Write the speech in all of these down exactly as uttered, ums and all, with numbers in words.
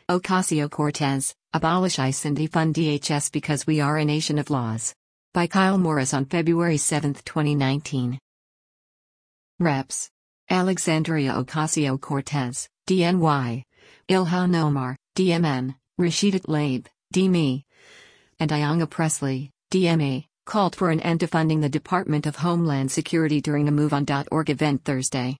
Ocasio-Cortez, abolish ICE and defund D H S because we are a nation of laws. By Kyle Morris on February seventh, twenty nineteen. Reps. Alexandria Ocasio-Cortez, D N Y. Ilhan Omar, D M N, Rashida Tlaib, D M E. And Ayanna Pressley, D M A, called for an end to funding the Department of Homeland Security during a MoveOn dot org event Thursday.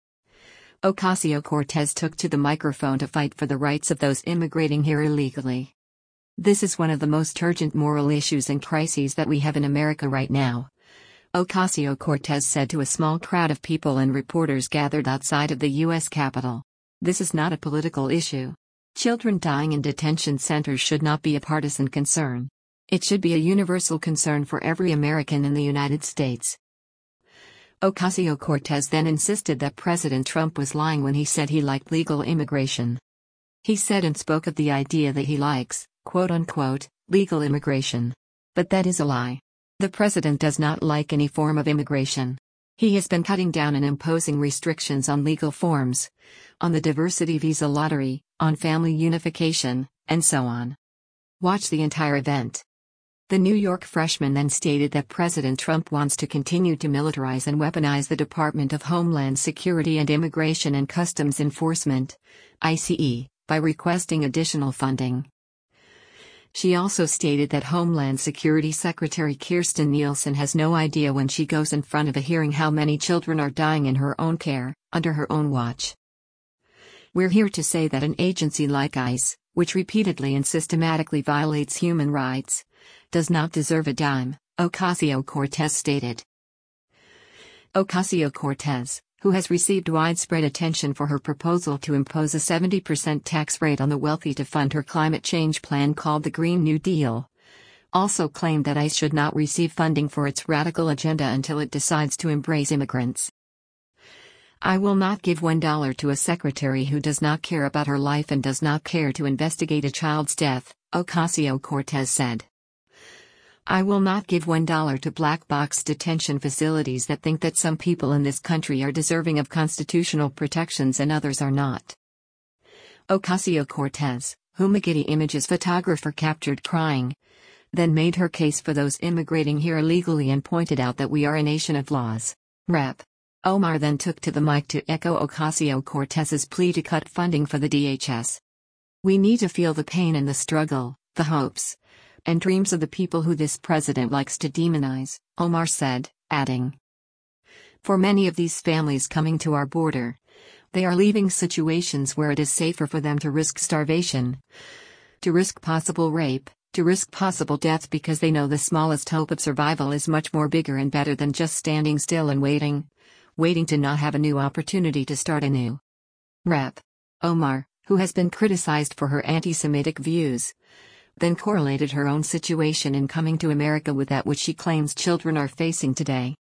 Ocasio-Cortez took to the microphone to fight for the rights of those immigrating here illegally. This is one of the most urgent moral issues and crises that we have in America right now, Ocasio-Cortez said to a small crowd of people and reporters gathered outside of the U S Capitol. This is not a political issue. Children dying in detention centers should not be a partisan concern. It should be a universal concern for every American in the United States. Ocasio-Cortez then insisted that President Trump was lying when he said he liked legal immigration. He said and spoke of the idea that he likes, quote-unquote, legal immigration. But that is a lie. The president does not like any form of immigration. He has been cutting down and imposing restrictions on legal forms, on the diversity visa lottery, on family unification, and so on. Watch the entire event. The New York freshman then stated that President Trump wants to continue to militarize and weaponize the Department of Homeland Security and Immigration and Customs Enforcement, I C E, by requesting additional funding. She also stated that Homeland Security Secretary Kirstjen Nielsen has no idea when she goes in front of a hearing how many children are dying in her own care, under her own watch. We're here to say that an agency like ICE, which repeatedly and systematically violates human rights, does not deserve a dime, Ocasio-Cortez stated. Ocasio-Cortez, who has received widespread attention for her proposal to impose a seventy percent tax rate on the wealthy to fund her climate change plan called the Green New Deal, also claimed that ICE should not receive funding for its radical agenda until it decides to embrace immigrants. I will not give one dollar to a secretary who does not care about her life and does not care to investigate a child's death, Ocasio-Cortez said. I will not give one dollar to black box detention facilities that think that some people in this country are deserving of constitutional protections and others are not. Ocasio-Cortez, whom a Getty Images photographer captured crying, then made her case for those immigrating here illegally and pointed out that we are a nation of laws. Rep. Omar then took to the mic to echo Ocasio-Cortez's plea to cut funding for the D H S. We need to feel the pain and the struggle, the hopes and dreams of the people who this president likes to demonize, Omar said, adding. For many of these families coming to our border, they are leaving situations where it is safer for them to risk starvation, to risk possible rape, to risk possible death because they know the smallest hope of survival is much more bigger and better than just standing still and waiting, waiting to not have a new opportunity to start anew. Rep. Omar, who has been criticized for her anti-Semitic views, then correlated her own situation in coming to America with that which she claims children are facing today.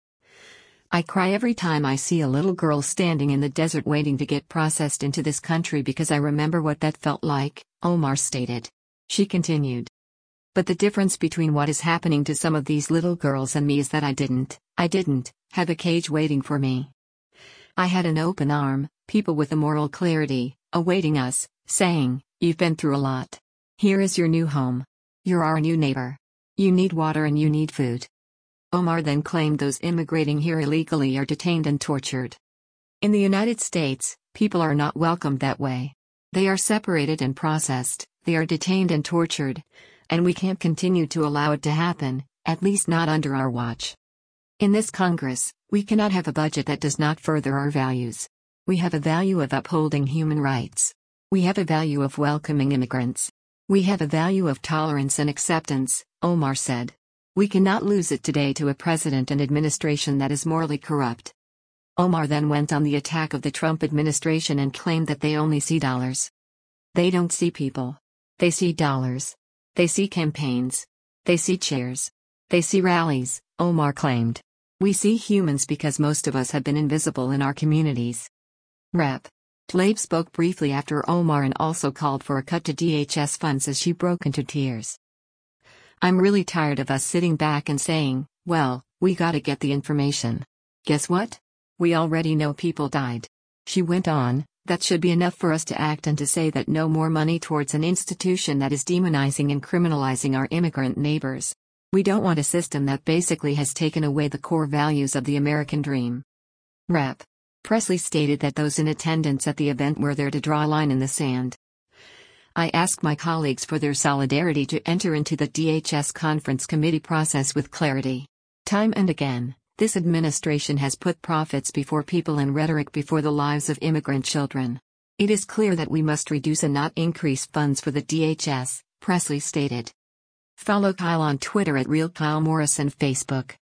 I cry every time I see a little girl standing in the desert waiting to get processed into this country because I remember what that felt like, Omar stated. She continued. But the difference between what is happening to some of these little girls and me is that I didn't, I didn't, have a cage waiting for me. I had an open arm, people with a moral clarity, awaiting us, saying, you've been through a lot. Here is your new home. You're our new neighbor. You need water and you need food. Omar then claimed those immigrating here illegally are detained and tortured. In the United States, people are not welcomed that way. They are separated and processed, they are detained and tortured, and we can't continue to allow it to happen, at least not under our watch. In this Congress, we cannot have a budget that does not further our values. We have a value of upholding human rights. We have a value of welcoming immigrants. We have a value of tolerance and acceptance, Omar said. We cannot lose it today to a president and administration that is morally corrupt. Omar then went on the attack of the Trump administration and claimed that they only see dollars. They don't see people. They see dollars. They see campaigns. They see chairs. They see rallies, Omar claimed. We see humans because most of us have been invisible in our communities. Rep. Tlaib spoke briefly after Omar and also called for a cut to D H S funds as she broke into tears. I'm really tired of us sitting back and saying, well, we gotta get the information. Guess what? We already know people died. She went on, That should be enough for us to act and to say that no more money towards an institution that is demonizing and criminalizing our immigrant neighbors. We don't want a system that basically has taken away the core values of the American dream. Representative Presley stated that those in attendance at the event were there to draw a line in the sand. I ask my colleagues for their solidarity to enter into the D H S conference committee process with clarity. Time and again, this administration has put profits before people and rhetoric before the lives of immigrant children. It is clear that we must reduce and not increase funds for the D H S, Presley stated. Follow Kyle on Twitter at Real Kyle Morris and Facebook.